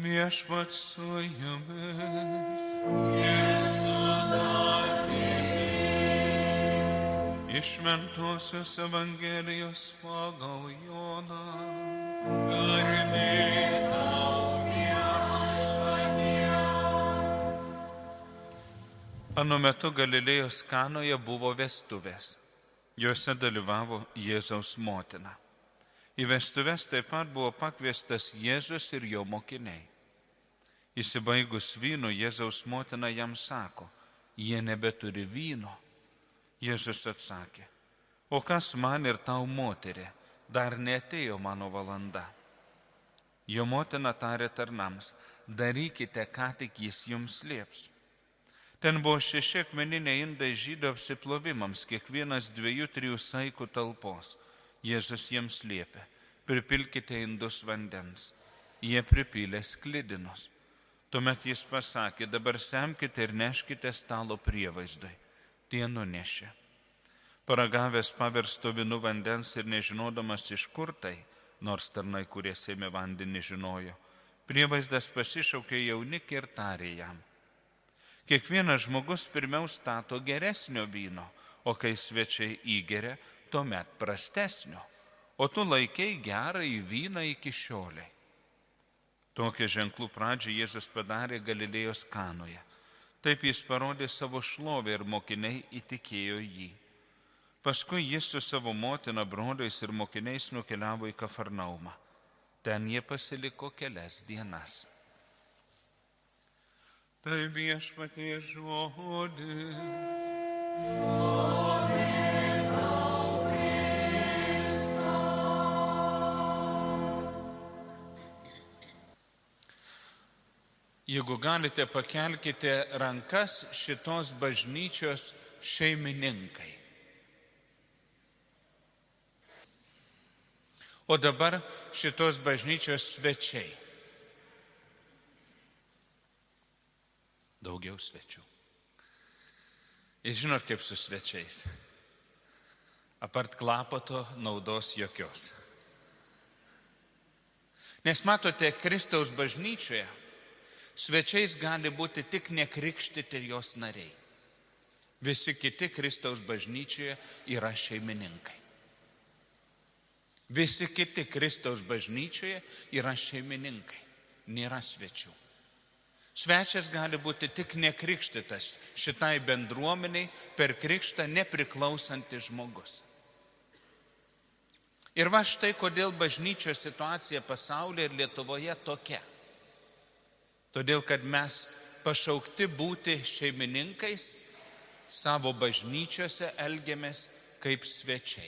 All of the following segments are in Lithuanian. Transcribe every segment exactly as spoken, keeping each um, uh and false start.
Viešpats su jumis. Iš Šventosios Evangelijos pagal Joną. Garbė tau, Viešpatie. Anu metu Galilėjos Kanoje buvo vestuvės. Juose dalyvavo Jėzaus motina. Į vestuves taip pat buvo pakviestas Jėzus ir jo mokiniai. Įsibaigus vyno, Jėzaus motina jam sako, jie nebeturi vyno. Jėzus atsakė, o kas man ir tau, moterė, dar neatėjo mano valanda. Jo motina tarė tarnams, darykite, ką tik jis jums lieps. Ten buvo šeši akmeniniai indai žydų apsiplovimams, kiekvienas dviejų, trijų saikų talpos. Jėzus jiems liepė, pripilkite indus vandens. Jie pripylė sklidinus. Tuomet jis pasakė, dabar semkite ir neškite stalo prievaizdui. Tie nunešė. Paragavęs paversto vynu vandens ir nežinodamas iš kur tai, nors tarnai, kurie sėmė vandenį, žinojo, prievaizdas pasišaukė jaunikį ir tarė jam. Kiekvienas žmogus pirmiau stato geresnio vyno, o kai svečiai įgeria, tuomet prastesnio, o tu laikei gerąjį vyną iki šiolei. Tokią ženklų pradžią Jėzus padarė Galilėjos Kanoje. Taip jis parodė savo šlovę ir mokiniai įtikėjo jį. Paskui jis su savo motina, broliais ir mokiniais nukeliavo į Kafarnaumą. Ten jie pasiliko kelias dienas. Tai Viešpatie žodis. Jeigu galite, pakelkite rankas šitos bažnyčios šeimininkai. O dabar šitos bažnyčios svečiai. Daugiau svečių. Ir žinot, kaip su svečiais. Apart klapoto naudos jokios. Nes matote, Kristaus bažnyčioje svečiais gali būti tik nekrikštyti jos nariai. Visi kiti Kristaus bažnyčioje yra šeimininkai. Visi kiti Kristaus bažnyčioje yra šeimininkai, nėra svečių. Svečias gali būti tik nekrikštytas šitai bendruomeniai per krikštą nepriklausantis žmogus. Ir va štai kodėl bažnyčios situacija pasaulyje ir Lietuvoje tokia. Todėl, kad mes pašaukti būti šeimininkais, savo bažnyčiose elgiamės kaip svečiai.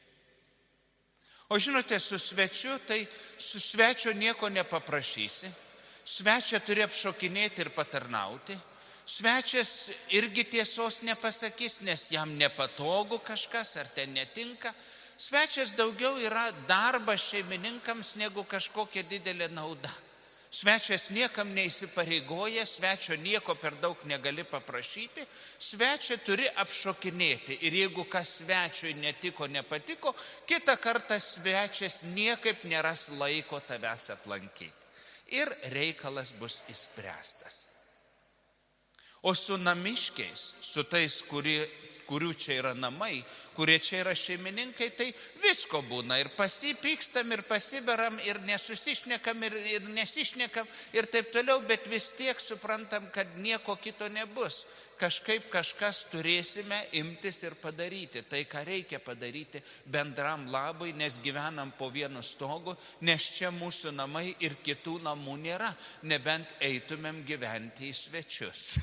O žinote, su svečiu, tai su svečio nieko nepaprašysi. Svečią turi apšokinėti ir patarnauti. Svečias irgi tiesos nepasakys, nes jam nepatogu kažkas ar ten netinka. Svečias daugiau yra darbas šeimininkams negu kažkokia didelė nauda. Svečias niekam neįsipareigoja, svečio nieko per daug negali paprašyti, svečią turi apšokinėti ir jeigu kas svečiui netiko, nepatiko, kitą kartą svečias niekaip neras laiko tavęs aplankyti. Ir reikalas bus išspręstas. O su namiškiais, su tais, kurie, kurių čia yra namai, kurie čia yra šeimininkai, tai visko būna. Ir pasipykstam, ir pasiberam, ir nesusišnekam, ir, ir nesišnekam, ir taip toliau, bet vis tiek suprantam, kad nieko kito nebus. Kažkaip kažkas turėsime imtis ir padaryti. Tai, ką reikia padaryti bendram labui, nes gyvenam po vienu stogu, nes čia mūsų namai ir kitų namų nėra, nebent eitumėm gyventi į svečius.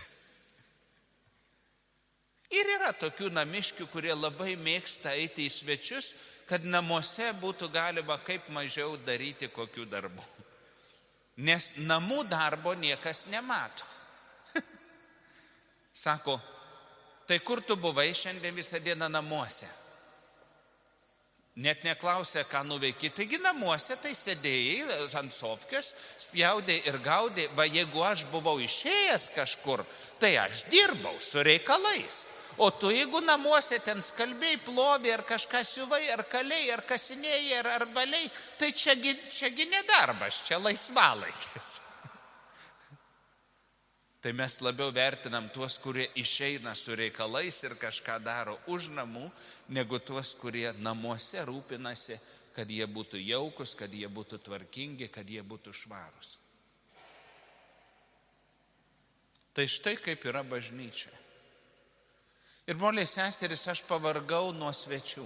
Ir yra tokių namiškių, kurie labai mėgsta eiti į svečius, kad namuose būtų galima kaip mažiau daryti kokių darbų. Nes namų darbo niekas nemato. Sako, tai kur tu buvai šiandien visą dieną namuose? Net neklausė, ką nuveiki. Taigi namuose tai sėdėjai ant sofkės, spjaudė ir gaudė. Va jeigu aš buvau išėjęs kažkur, tai aš dirbau su reikalais. O tu jeigu namuose ten skalbiai, plovė, ar kažką siuvai, ar kaliai, ar kasinėjai, ar, ar valiai, tai čiagi, čiagi nedarbas, čia laisvalaikis. tai mes labiau vertinam tuos, kurie išeina su reikalais ir kažką daro už namų, negu tuos, kurie namuose rūpinasi, kad jie būtų jaukus, kad jie būtų tvarkingi, kad jie būtų švarūs. Tai štai kaip yra bažnyčia. Ir broliai seserys, aš pavargau nuo svečių.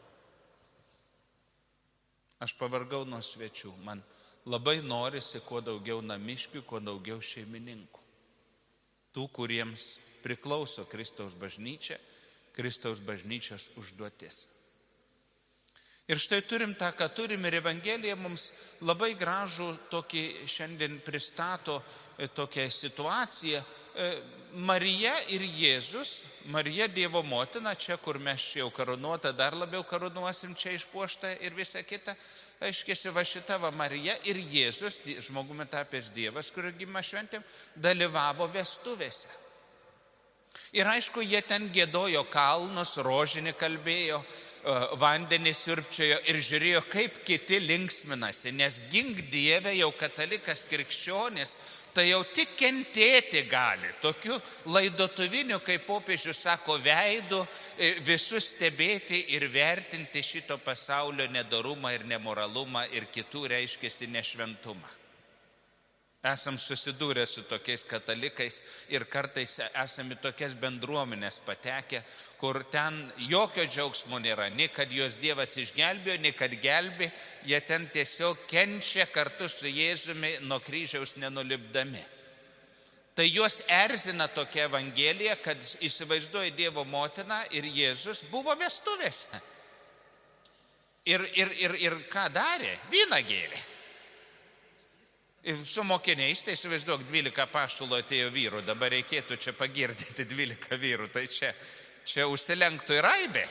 Aš pavargau nuo svečių. Man labai norisi kuo daugiau namiškių, kuo daugiau šeimininkų. Tų, kuriems priklauso Kristaus bažnyčia, Kristaus bažnyčios užduotis. Ir štai turim tą, ką turim, ir Evangelija mums labai gražų tokį šiandien pristato tokią situaciją. Marija ir Jėzus, Marija Dievo motina, čia kur mes jau karūnuotą, dar labiau karūnuosim, čia išpuoštą ir visa kita. Aiškiasi, va šita va Marija ir Jėzus, žmogumi tapęs Dievas, kurio gimimą šventėm, dalyvavo vestuvėse. Ir aišku, jie ten giedojo kalnus, rožinį kalbėjo, vandenį siurbčiojo ir žiūrėjo, kaip kiti linksminasi, nes gink Dieve jau katalikas krikščionis, tai jau tik kentėti gali. Tokiu laidotuviniu, kaip popiežius sako, veidu visus stebėti ir vertinti šito pasaulio nedorumą ir nemoralumą ir kitų reiškiasi nešventumą. Esam susidūrę su tokiais katalikais ir kartais esame tokias bendruomenės patekę, kur ten jokio džiaugsmo nėra, nei kad juos Dievas išgelbėjo, nei kad gelbė, jie ten tiesiog kenčia kartu su Jėzumi nuo kryžiaus nenulipdami. Tai juos erzina tokia Evangelija, kad įsivaizduoja Dievo motina ir Jėzus buvo vestuvėse. Ir, ir, ir, ir ką darė? Vyną gėrė. Su mokiniais, tai įsivaizduok, dvylika apaštalų atėjo vyrų, dabar reikėtų čia pagirdyti dvylika vyrų, tai čia, čia užsilenktų ir aibė.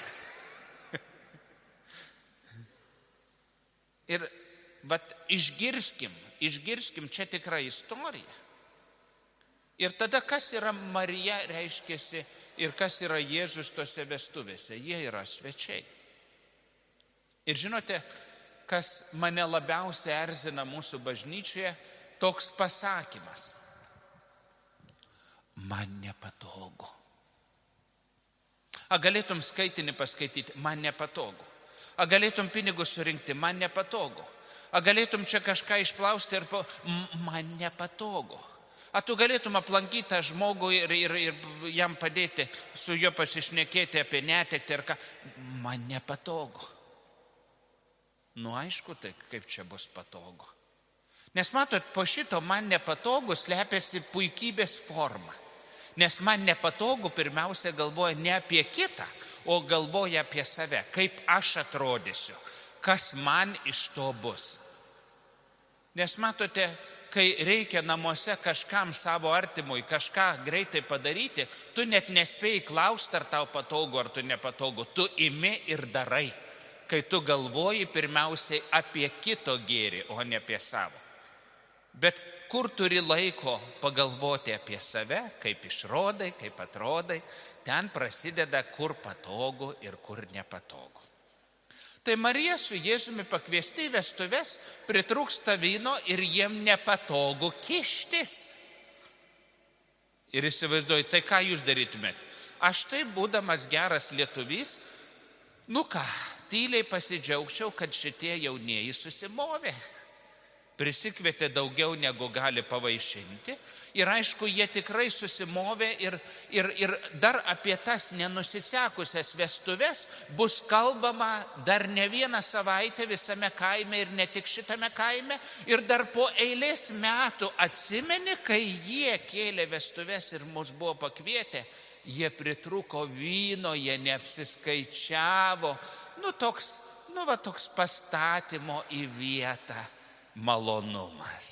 Ir vat išgirskim, išgirskim, čia tikra istorija. Ir tada kas yra Marija reiškiasi ir kas yra Jėzus tose vestuvėse? Jie yra svečiai. Ir žinote, kas mane labiausiai erzina mūsų bažnyčioje, toks pasakymas. Man nepatogu. A galėtum skaitinį paskaityti, man nepatogu. A galėtum pinigus surinkti, man nepatogu. A galėtum čia kažką išplausti ir po... man nepatogu. A tu galėtum aplankyti tą žmogų ir, ir, ir jam padėti, su juo pasišnekėti apie netektį ir ką. Man nepatogu. Nu aišku, tai kaip čia bus patogu. Nes matot, po šito man nepatogu slepiasi puikybės forma. Nes man nepatogu pirmiausia galvoja ne apie kitą, o galvoja apie save, kaip aš atrodysiu, kas man iš to bus. Nes matote, kai reikia namuose kažkam savo artimui kažką greitai padaryti, tu net nespėjai klausti, ar tau patogu, ar tu nepatogu, tu imi ir darai. Kai tu galvoji pirmiausiai apie kito gėrį, o ne apie savo. Bet kur turi laiko pagalvoti apie save, kaip išrodai, kaip atrodai, ten prasideda kur patogu ir kur nepatogu. Tai Marija su Jėzumi pakviesti į vestuves, pritrūksta vyno ir jiem nepatogu kištis. Ir įsivaizduoju, tai ką jūs darytumėt? Aš tai būdamas geras lietuvys, nu ką, tyliai pasidžiaugčiau, kad šitie jaunieji susimovė. Prisikvietė daugiau negu gali pavaišinti. Ir aišku, jie tikrai susimovė ir, ir, ir dar apie tas nenusisekusias vestuves bus kalbama dar ne vieną savaitę visame kaime ir ne tik šitame kaime. Ir dar po eilės metų atsimeni, kai jie kėlė vestuves ir mus buvo pakvietę, jie pritrūko vyno, jie neapsiskaičiavo. Nu toks, nu va toks pastatymo į vietą malonumas.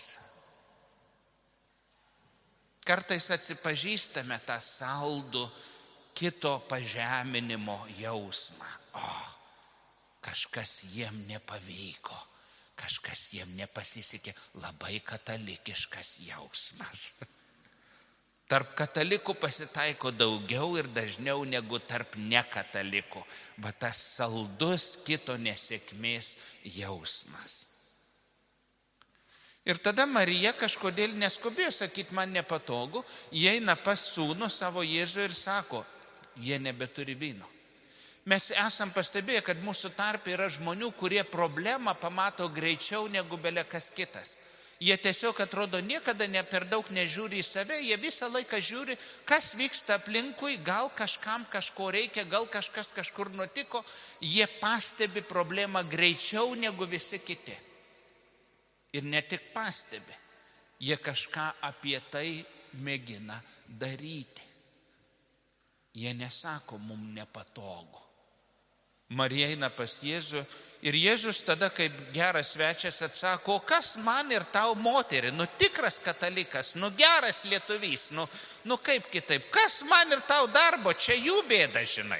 Kartais atsipažįstame tą saldų kito pažeminimo jausmą. O, kažkas jiem nepavyko, kažkas jiem nepasisekė. Labai katalikiškas jausmas. Tarp katalikų pasitaiko daugiau ir dažniau negu tarp nekatalikų. Va tas saldus kito nesėkmės jausmas. Ir tada Marija kažkodėl neskubėjo sakyti, man nepatogu, jie eina pas sūnų savo Jėzų ir sako, jie nebeturi vyno. Mes esam pastebėję, kad mūsų tarpe yra žmonių, kurie problemą pamato greičiau negu bele kas kitas. Jie tiesiog atrodo niekada ne per daug nežiūri į save, jie visą laiką žiūri, kas vyksta aplinkui, gal kažkam kažko reikia, gal kažkas kažkur nutiko, jie pastebi problemą greičiau negu visi kiti. Ir ne tik pastebi, jie kažką apie tai mėgina daryti. Jie nesako, mums nepatogu. Marija eina pas Jėzų ir Jėzus tada kaip geras svečias atsako, kas man ir tau moterį, nu tikras katalikas, nu geras lietuvys, nu, nu kaip kitaip, kas man ir tau darbo, čia jų bėda, žinai.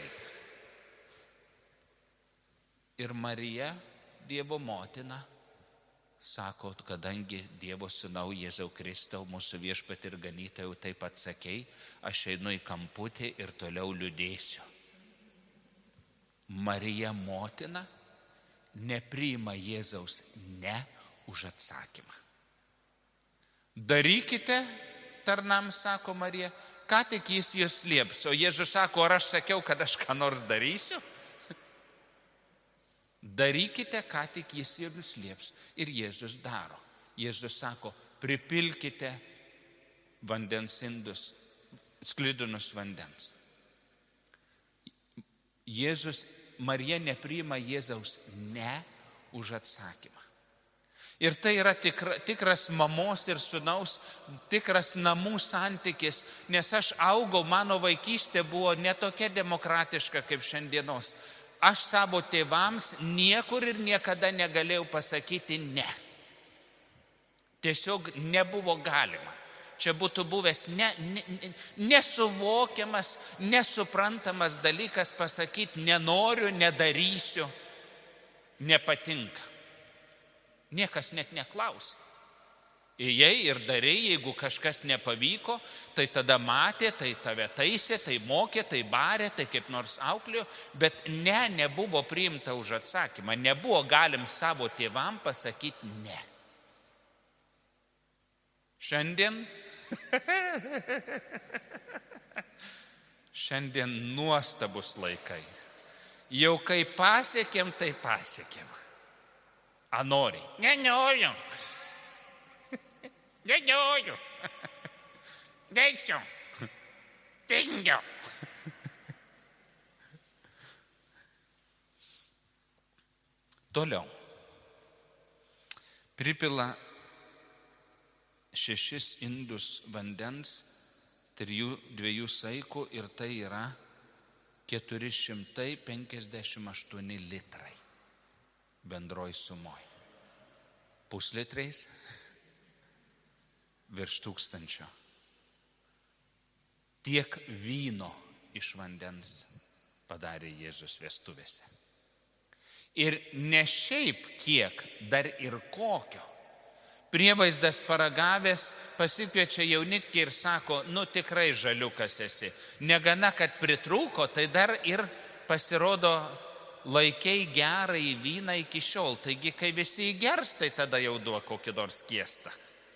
Ir Marija, Dievo motina, sako, kadangi Dievo sūnau Jėzau Kristau, mūsų viešpatį ir ganytojau taip atsakei, aš einu į kamputį ir toliau liūdėsiu. Marija motina nepriima Jėzaus ne už atsakymą. Darykite, tarnams sako Marija, ką tik jis jūs lieps. O Jėzus sako, ar aš sakiau, kad aš ką nors darysiu? Darykite, ką tik jis jums lieps. Ir Jėzus daro. Jėzus sako, pripilkite vandens indus, sklidinus vandens. Jėzus, Marija nepriima Jėzaus ne už atsakymą. Ir tai yra tikra, tikras mamos ir sūnaus, tikras namų santykis, nes aš augau, mano vaikystė buvo netokia demokratiška kaip šiandienos. Aš savo tėvams niekur ir niekada negalėjau pasakyti ne. Tiesiog nebuvo galima. Čia būtų buvęs ne, ne, nesuvokiamas, nesuprantamas dalykas pasakyti nenoriu, nedarysiu, nepatinka. Niekas net neklausė. Įėjai ir darei, jeigu kažkas nepavyko, tai tada matė, tai tave taisė, tai mokė, tai barė, tai kaip nors auklėjo, bet ne, nebuvo priimta už atsakymą, nebuvo galim savo tėvam pasakyti ne. Šiandien, šiandien nuostabus laikai. Jau kai pasiekėm, tai pasiekėm. A nori? Nenoriu. Nenoriu. Neisiu. Tingiu. Toliau. Pripila šešis indus vandens, trijų, dviejų saikų ir tai yra keturi šimtai penkiasdešimt aštuoni litrai bendroj sumoj. Puslitriais virš tūkstančio. Tiek vyno iš vandens padarė Jėzus vestuvėse. Ir ne šiaip kiek, dar ir kokio. Prievaizdas paragavęs pasikviečia jaunitkį ir sako, nu tikrai žaliukas esi. Negana, kad pritrūko, tai dar ir pasirodo laikei gerą į vyną iki šiol. Taigi, kai visi įgers, tai tada jau duok kokį nors skiestą.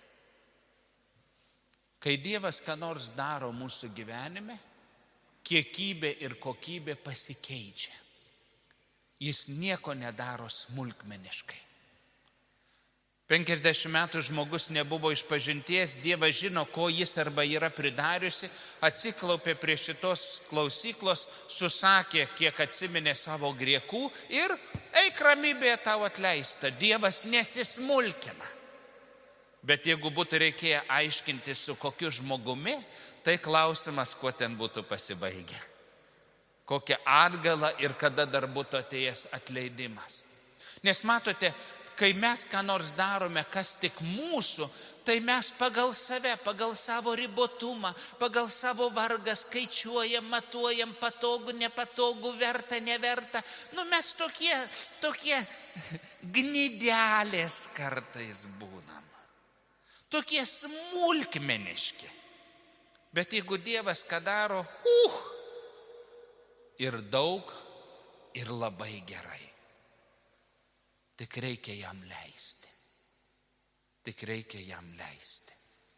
Kai Dievas ką nors daro mūsų gyvenime, kiekybė ir kokybė pasikeičia. Jis nieko nedaro smulkmeniškai. penkiasdešimt metų žmogus nebuvo išpažinties, Dievas žino, ko jis arba yra pridariusi, atsiklaupė prie šitos klausyklos, susakė, kiek atsiminė savo griekų ir eik ramybėje tau atleista. Dievas nesismulkina. Bet jeigu būtų reikėję aiškinti su kokiu žmogumi, tai klausimas, kuo ten būtų pasibaigę. Kokią atgalą ir kada dar būtų atėjęs atleidimas. Nes matote, kai mes ką nors darome, kas tik mūsų, tai mes pagal save, pagal savo ribotumą, pagal savo vargą skaičiuojam, matuojam, patogu, nepatogu, verta, neverta. Nu mes tokie, tokie gnidelės kartais būnam. Tokie smulkmeniški. Bet jeigu Dievas ką daro, uh, ir daug, ir labai gerai. Tik reikia jam leisti. Tik reikia jam leisti.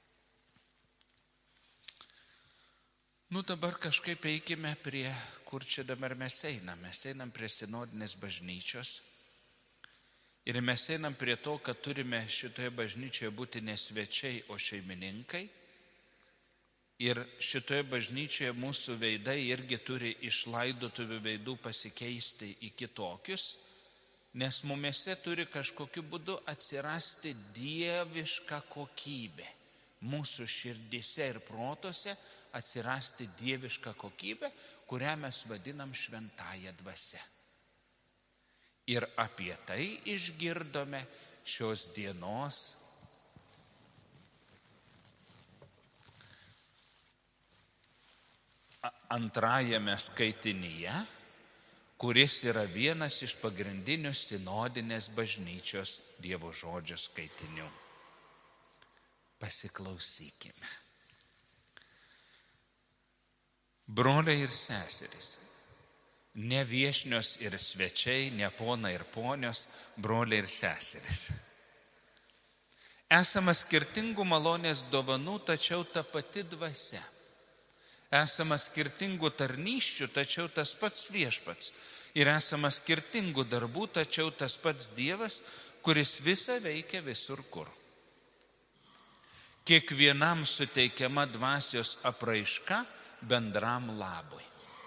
Nu dabar kažkaip eikime prie, kur čia dabar mes einam. Mes einam prie sinodinės bažnyčios. Ir mes einam prie to, kad turime šitoje bažnyčioje būti ne svečiai, o šeimininkai. Ir šitoje bažnyčioje mūsų veidai irgi turi iš laidotuvių veidų pasikeisti į kitokius, nes mumėse turi kažkokiu būdu atsirasti dieviška kokybė. Mūsų širdyse ir protose atsirasti dieviška kokybė, kurią mes vadinam šventąja dvasia. Ir apie tai išgirdome šios dienos antrajame skaitinyje, kuris yra vienas iš pagrindinių sinodinės bažnyčios Dievo žodžio skaitinių. Pasiklausykime. Broliai ir seserys, ne viešnios ir svečiai, ne ponai ir ponios, broliai ir seserys. Esama skirtingų malonės dovanų, tačiau ta pati dvasia. Esama skirtingų tarnysčių, tačiau tas pats viešpats. Ir esama skirtingų darbų, tačiau tas pats Dievas, kuris visą veikia visur kur. Kiekvienam suteikiama dvasios apraiška bendram labui.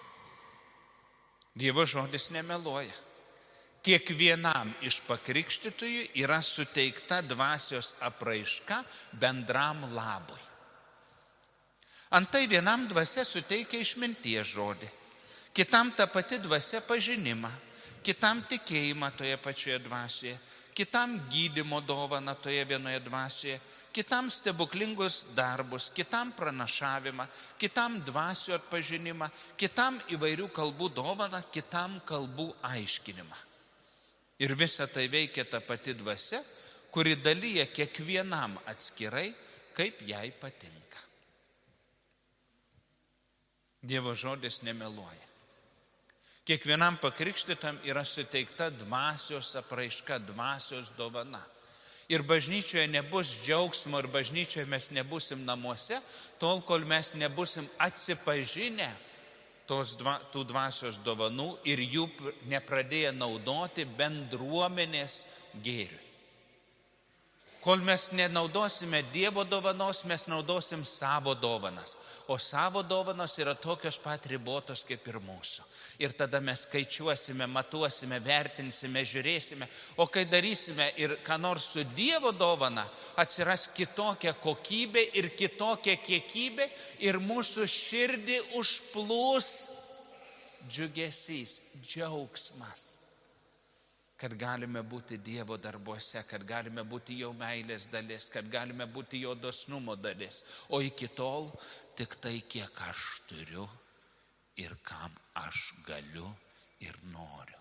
Dievo žodis nemeluoja. Kiekvienam iš pakrikštytųjų yra suteikta dvasios apraiška bendram labui. Antai vienam dvasia suteikia išminties žodį, kitam ta pati dvasia pažinimą, kitam tikėjimą toje pačioje dvasioje, kitam gydymo dovaną toje vienoje dvasioje, kitam stebuklingus darbus, kitam pranašavimą, kitam dvasių atpažinimą, kitam įvairių kalbų dovaną, kitam kalbų aiškinimą. Ir visa tai veikia ta pati dvasia, kuri dalyja kiekvienam atskirai, kaip jai patinka. Dievo žodis nemeluoja. Kiekvienam pakrikštytam yra suteikta dvasios apraiška, dvasios dovana. Ir bažnyčioje nebus džiaugsmo, ir bažnyčioje mes nebusim namuose, tol, kol mes nebusim atsipažinę tos dva, tų dvasios dovanų ir jų nepradėję naudoti bendruomenės gėriui. Kol mes nenaudosime Dievo dovanos, mes naudosim savo dovanas. O savo dovanos yra tokios pat ribotos kaip ir mūsų. Ir tada mes skaičiuosime, matuosime, vertinsime, žiūrėsime. O kai darysime ir ką nors su Dievo dovana, atsiras kitokia kokybė ir kitokia kiekybė ir mūsų širdį užplūs džiugesys, džiaugsmas. Kad galime būti Dievo darbuose, kad galime būti jo meilės dalis, kad galime būti jo dosnumo dalis. O iki tol tik tai, kiek aš turiu ir kam aš galiu ir noriu.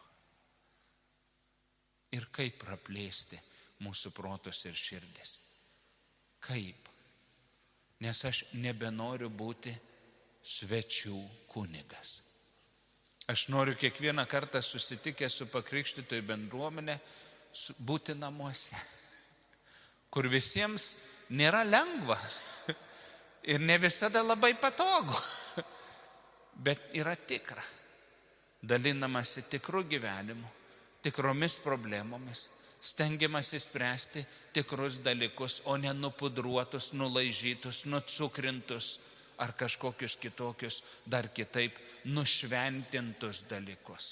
Ir kaip praplėsti mūsų protus ir širdis. Kaip? Nes aš nebenoriu būti svečių kunigas. Aš noriu kiekvieną kartą susitikę su pakrikštytojų bendruomenė būti namuose, kur visiems nėra lengva ir ne visada labai patogu, bet yra tikra, dalinamasi tikrų gyvenimu, tikromis problemomis, stengiamasi spręsti tikrus dalykus, o ne nupudruotus, nulaižytus, nucukrintus ar kažkokius kitokius, dar kitaip nušventintus dalykus.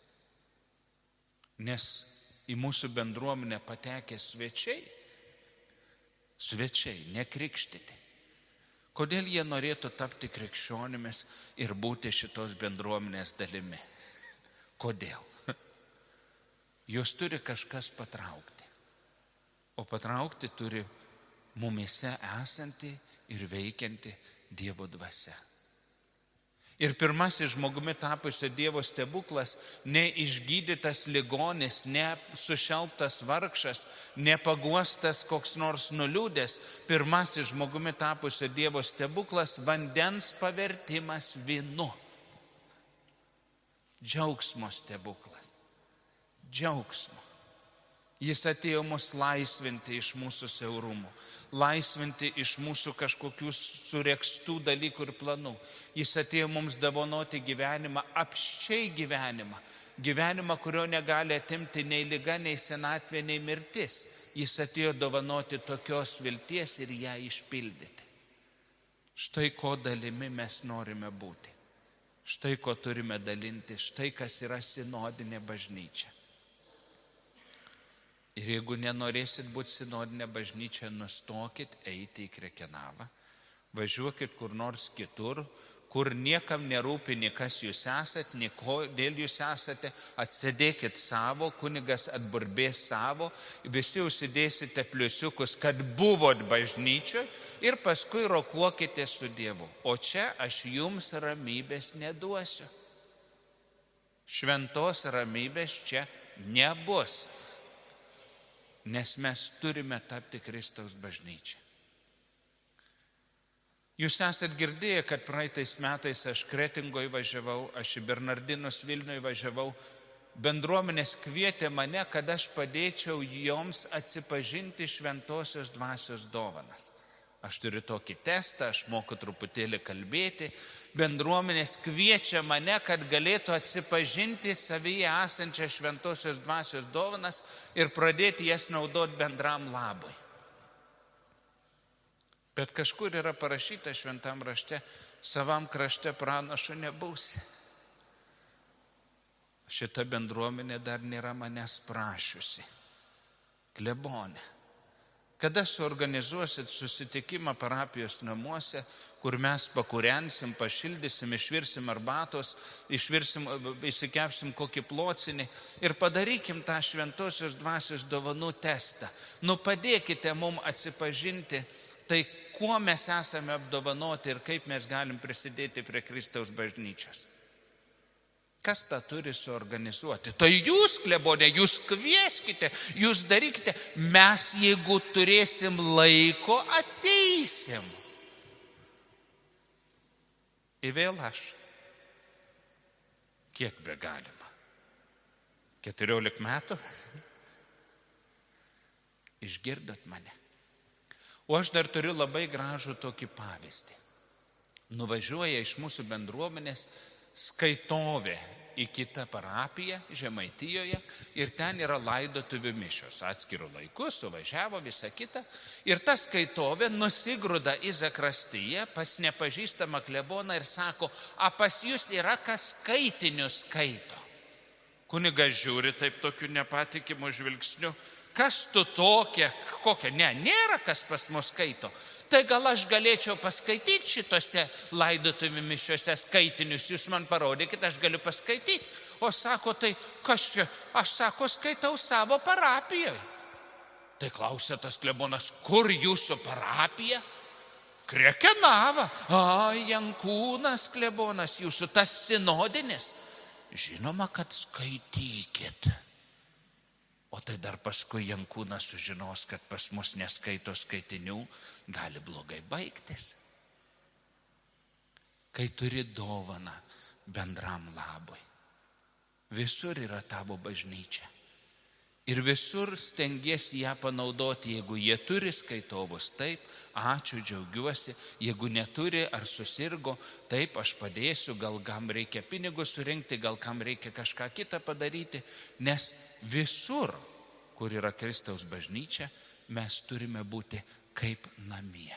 Nes į mūsų bendruomenę patekę svečiai, svečiai, nekrikštyti. Kodėl jie norėtų tapti krikščionimis ir būti šitos bendruomenės dalimi? Kodėl? Jos turi kažkas patraukti. O patraukti turi mumyse esanti ir veikianti Dievo dvasia. Ir pirmasis žmogumi tapusio Dievo stebuklas ne išgydytas ligonis, ne sušelptas vargšas, ne paguostas koks nors nuliūdęs. Pirmasis žmogumi tapusio Dievo stebuklas vandens pavertimas vynu. Džiaugsmo stebuklas. Džiaugsmo. Jis atėjo mus laisvinti iš mūsų siaurumo, laisvinti iš mūsų kažkokių surekstų dalykų ir planų. Jis atėjo mums dovanoti gyvenimą, apsčiai gyvenimą, gyvenimą, kurio negali atimti nei liga, nei senatvė, nei mirtis. Jis atėjo dovanoti tokios vilties ir ją išpildyti. Štai ko dalimi mes norime būti. Štai ko turime dalinti, štai kas yra sinodinė bažnyčia. Ir jeigu nenorėsit būti sinodinė bažnyčia, nustokit eiti į Krekenavą, važiuokit kur nors kitur, kur niekam nerūpi, nei kas jūs esat, nei kodėl jūs esate, atsėdėkit savo, kunigas atburbės savo, visi užsidėsite pliusiukus, kad buvot bažnyčioje ir paskui rokuokite su Dievu. O čia aš jums ramybės neduosiu. Šventos ramybės čia nebus. Nes mes turime tapti Kristaus bažnyčia. Jūs esat girdėję, kad praeitais metais aš Kretingoje važiavau, aš į Bernardinus Vilniuje važiavau, bendruomenės kvietė mane, kad aš padėčiau joms atsipažinti šventosios dvasios dovanas. Aš turiu tokį testą, aš moku truputėlį kalbėti, bendruomenės kviečia mane, kad galėtų atsipažinti savyje esančią šventosios dvasios dovanas ir pradėti jas naudoti bendram labui. Bet kažkur yra parašyta šventam rašte, savam krašte pranašu nebūsi. Šita bendruomenė dar nėra manęs prašiusi. Klebone, kada suorganizuosit susitikimą parapijos namuose, kur mes pakurensim, pašildysim, išvirsim arbatos, išvirsim, įsikepsim kokį plocinį ir padarykim tą šventosios dvasios dovanų testą. Nu padėkite mums atsipažinti, tai kuo mes esame apdovanoti ir kaip mes galim prisidėti prie Kristaus bažnyčios. Kas tą turi suorganizuoti? Tai jūs, klebonė, jūs kvieskite, jūs darykite. Mes, jeigu turėsim laiko, ateisim. Ir vėl aš. Kiek be galima? keturiolika metų? Išgirdot mane. O aš dar turiu labai gražų tokį pavyzdį. Nuvažiuoja iš mūsų bendruomenės skaitovė į kitą parapiją Žemaitijoje ir ten yra laidotuvių mišios. Atskirų laikų suvažiavo visą kitą ir ta skaitovė nusigrūda į zakristiją pas nepažįstamą kleboną ir sako, a pas jūs yra kas skaitinius skaito. Kunigas žiūri taip tokiu nepatikimu žvilgsniu, kas tu tokia, kokia, ne, nėra kas pas mus skaito. Tai gal aš galėčiau paskaityti šitose laidotuvių mišiose skaitinius, jūs man parodykit, aš galiu paskaityti. O sako, tai kas čia, aš sako, skaitau savo parapijoje. Tai klausė tas klebonas, kur jūsų parapija? Krekenava. A, Jankūnas klebonas, jūsų tas sinodinis. Žinoma, kad skaitykit. O tai dar paskui Jankūnas sužinos, kad pas mus neskaito skaitinių, gali blogai baigtis. Kai turi dovaną bendram labui, visur yra tavo bažnyčia. Ir visur stengiesi ją panaudoti, jeigu jie turi skaitovus, taip, ačiū, džiaugiuosi, jeigu neturi ar susirgo, taip, aš padėsiu, gal kam reikia pinigus surinkti, gal kam reikia kažką kitą padaryti, nes visur, kur yra Kristaus bažnyčia, mes turime būti kaip namie.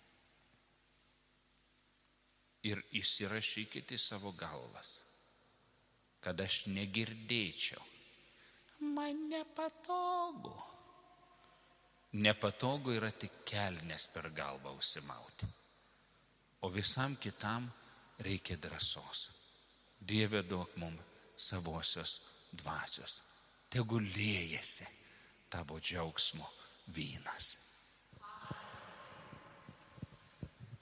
Ir įsirašykite į savo galvas, kad aš negirdėčiau. Man nepatogu. Nepatogu yra tik kelnes per galvą užsimauti. O visam kitam reikia drąsos. Dieve, duok mums savosios dvasios. Tegu liejasi tavo džiaugsmo vynas.